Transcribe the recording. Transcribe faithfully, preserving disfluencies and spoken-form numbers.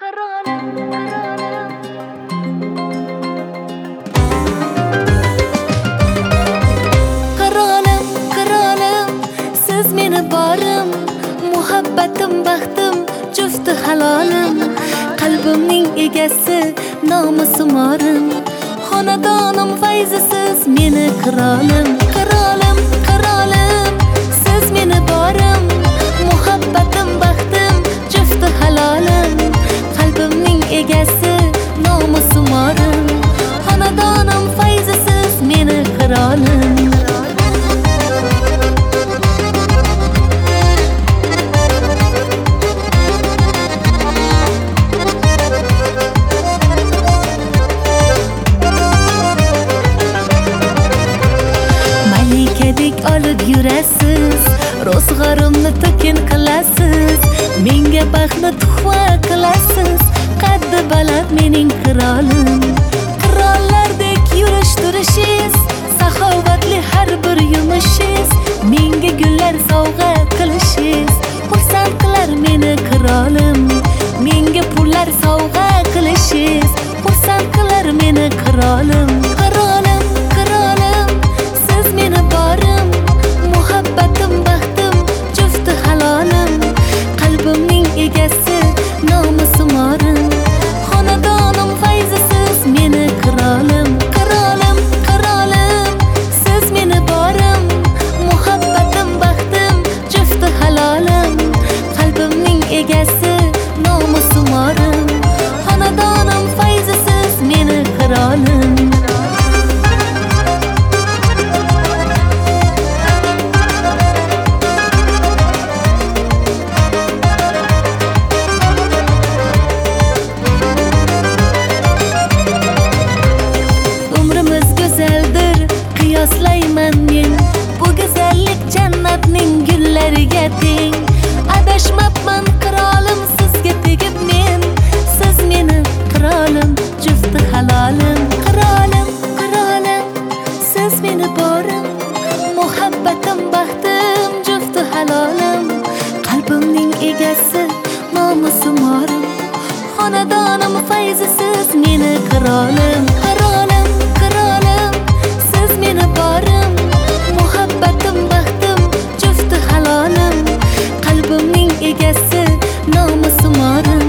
Qirolım, qirolım. Qirolım, qirolım, siz meni borim, muhabbatim, baxtim, jufti halolim, qalbimning egasi, nomusim orim, xonadonim fayzisiz meni qirolim. Qirolim, qirolim, siz meni borim, muhabbatim, baxtim, jufti halolim, qalbimning egasi, nomusim orim, xonadonim fayzisiz meni qirolim. Malikadek olib yurasiz, ro'zg'orimni tekin qilasiz, menga baxtni tuhfa qilasiz, qaddi baland mening qirolim. Qirollardek yurish turishingiz, saxovatli har bir yumushingiz, menga gullar sovg'a qilishingiz, xursand qilar meni qirolim. Menga pullar sovg'a qilishingiz, xursand qilar meni qirolim. Qirolim, qirolim, siz meni borim, muhabbatim, baxtim, jufti halolim, qalbimning egasi, nomusim orim, xonadonim fayzisiz meni qirolim. Qirolim, qirolim, siz meni borim, muhabbatim, baxtim, jufti halolim, qalbimning egasi, nomusim orim, xonadonim fayzisiz meni qirolim. Umrimiz go'zaldir, qiyoslayman men, bu go'zallik jannatning gullariga teng. Adashmabman qirolim, sizga tegib men, siz meni qirolim, jufti halolim. Qirolim, qirolim, siz meni borim, muhabbatim, baxtim, jufti halolim, qalbimning egasi, nomusim orim, xonadonim fayzisiz meni qirolim. Qirolim, qirolim, siz meni borim, muhabbatim, baxtim, jufti halolim, qalbimning egasi, nomusim orim,